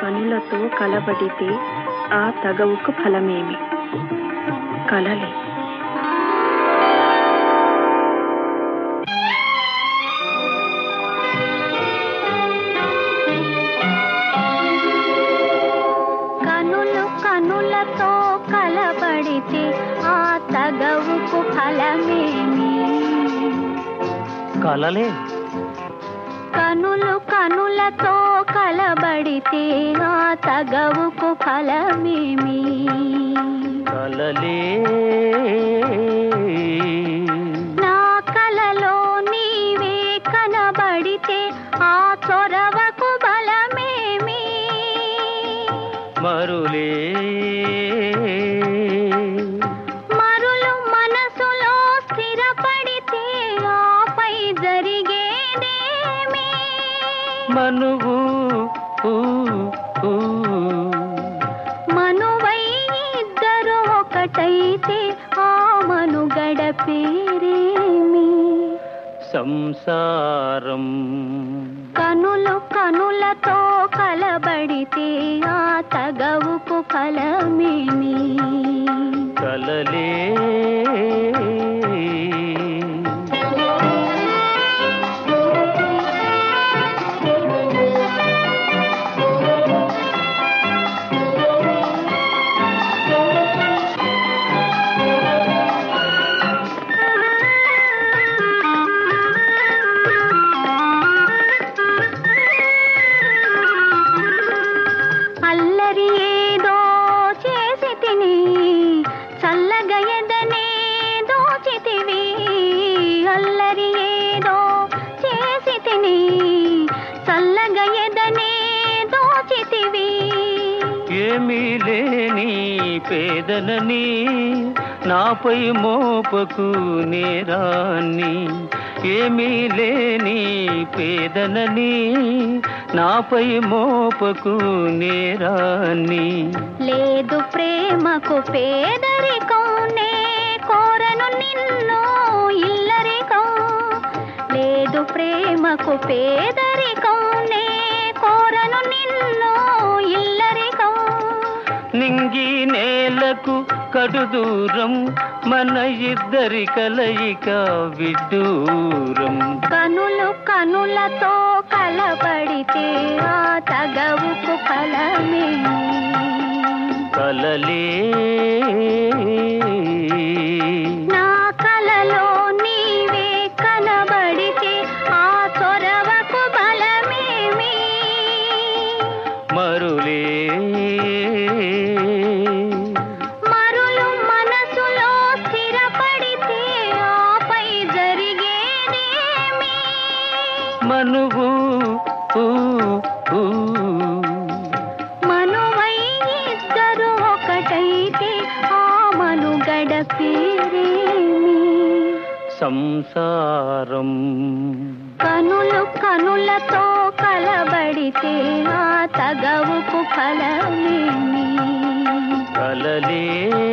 కనులతో కలబడితే ఆ తగవుకు ఫలమేమి? కలలే. కనులు కనులతో కలబడితే ఆ తగవుకు ఫలమేమి? కలలే. కనులు కనులతో కలబడితే ఆ తగవుకు ఫలమేమి? కలలే. నా కలలో నీవే కనబడితే ఆ చొరవకు బలమేమి? మరులే. మరులు మనసులో స్థిరపడితే ఆపై జరిగేదేమి? మనువు మనువై ఇద్దరు ఒకటైతే ఆ మనుగడ పేరేమి? సంసారం. కనులు కనులతో కలబడితే ఆ తగవుకు ఫలమేమి? కలలే. అల్లరి ఏదో చేసి తిని చల్లగా ఎదనే దోచితివి. అల్లరి ఏదో చేసి తిని చల్లగా ఎదనే దోచితివి. ఏమీ లేని పేదనని నాపై మోపకు నేరాన్ని. ఏమీ లేని పేదనని నాపై మోపకు నేరాన్ని. లేదు ప్రేమకు పేదరికం, నే కోరను నిన్ను ఇల్లరికం. లేదు ప్రేమకు పేదరికం, నే కోరను నిన్ను ఇల్లరికం. నింగి నేలకు కడు దూరం, మన ఇద్దరి కలయిక విడ్డూరం. కనులు కనులతో కలబడితే ఆ తగవుకు ఫలమేమి? కలలే. నా కలలో నీవే కనబడితే ఆ చొరవకు బలమేమి? మరులే. మరులు మనసులో స్థిరపడితే ఆపై జరిగేదేమి? మనువు మనువై ఇద్దరు ఒకటైతే ఆ మనుగడ పేరేమి? సంసారం. కనులు కనులతో కలబడితే ఆ తగవుకు ఫలమేమి? కలలే.